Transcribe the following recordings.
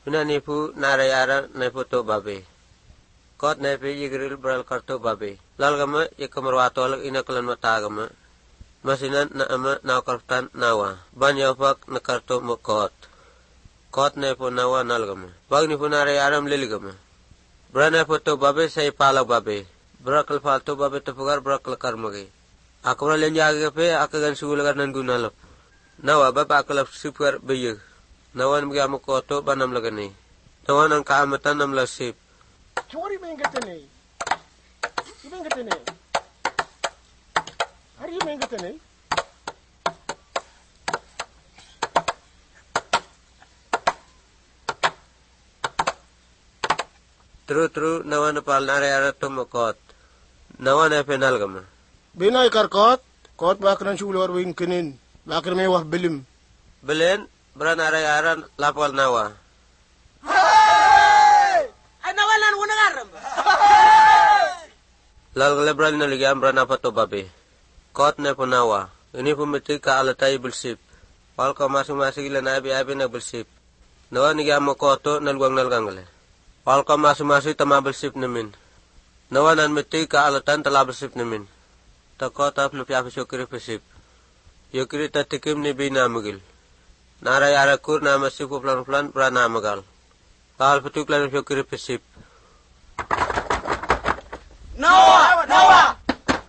Pina nipu narayara nepoto babe. Kot nepi yigril bral karto babe. Lal gama yakamarwato alag inakalan matagama. Masinan na ama naukartan nawa. Banyapak na karto mo kot. Kot nepo nawa nalgama. Bag nipu narayaram liligama. Bra nepoto babe say palag babe. Brakal falto babe tapugar brakal karmagi. Ako na lenjagi pe akagan sulagar nan gunalap. Nawa baba akalap sipgar bayag. Nawan mga koto banam lagani. Nawan ang kaamatan nam lasip. Chori mengatene. Mengatene. Hari mengatene. True nawan na pal narayara tumakot. Nawan ay penal gama. Binay karkot. Kot bakran shulor wing kinin. Bakran may wah bilim. Belen. Bra narayaran lapal nawa. Ay nawalan ko nangaram. Lal galebral na ligyan bra napato babe. Kot na po nawa. Ini pumitig ka alatay bulsip. Pal ka masing-masing ilan abi na bulsip. Nawa nigyan mo koto nalwang nalgangale. Pal ka masing-masing tamabulsip namin. Nawa nan mitig ka alatan talabulsip namin. Takotap na piyapis yukiri pasip. Yukiri tatikim ni binamagil. Narayara kur nama sipu plan pra namagal. Kal petuklan fikir pesip. Nawa.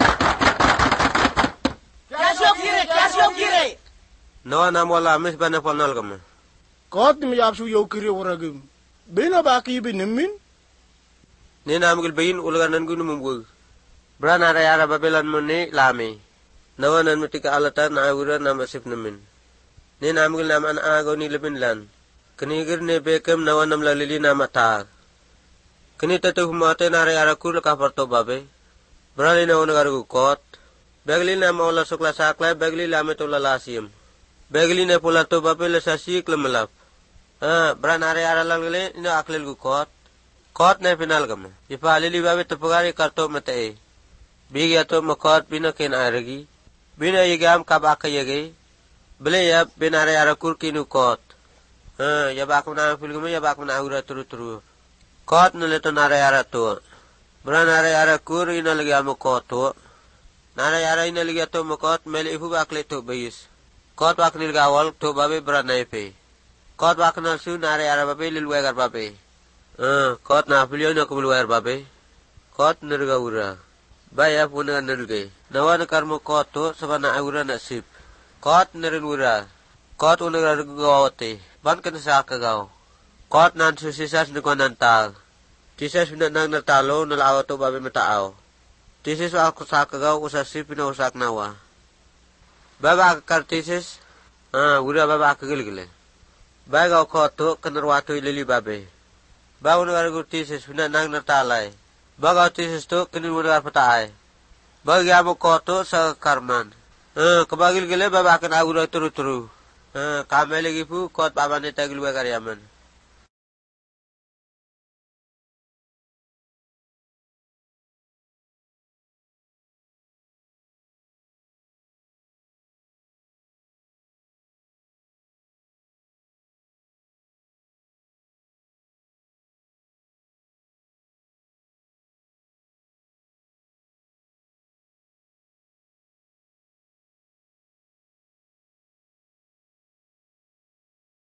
Kasyo kire. Nawa namwala amis bana palnal kama. Kot ni yapsu yokiri uragim. Bina baki binimin. Ni namagil bayin ulaganan gunu mumbuag. Bra narayara babelan mo ni lami. Nawa nan mitika alatan na agura nama sip namin. Ni namagil naman agaw ni labinlan. Kanigir ni Beckham nawan nam lalili na mataag. Kanita to humate narayara kur kaparto babe. Brali na unagarugukot. Begli na maula sukla sakla, begli lamit ulalasiyam. Begli na pula to babe lasasik lamalap. Bra narayara lalgali ina aklil gukot. Kot na pinalgam. Ipalili babe tapagari karto matae. Bigya to makot binakin aragi. Bina yigam kabaka yagay. Beli ya binarayara kur kinu kot. Ya bakum na filgum ya bakum na agura turu. Kot naleto narayara to. Bra narayara kur inalagi amu kot to. Narayara inalagi ato mo kot meli ifu bakle to bayis. Kot baknil gawal to babe bra naipe. Kot baknal su narayara babe lilwegar babe. Kot na filyo na kumulwegar babe. Kot nirgawura. Baya puna nirgay. Nawan karmo kot to sabana agura nasip. Kot nirinwura. Kot unagagawote. Ban ka na sa kagaw. Kot nan susisas ni ko nantag. Tisas pinanang natalo nalawa to babi mataaw. Tisas ako sa kagaw usasi pinausak nawa. Baba kartisis. Wura baba kagilgile. Bagaw kot to kanarwato ilili babi. Bago nagarago tisis pinanang natalay. Bagaw tisis to kinimunagar pataay. Bagyamo kot to sa karman. Kabagil gile baba akan agura turu. Kame lagi pu kot baba ne tagil wa karyaman.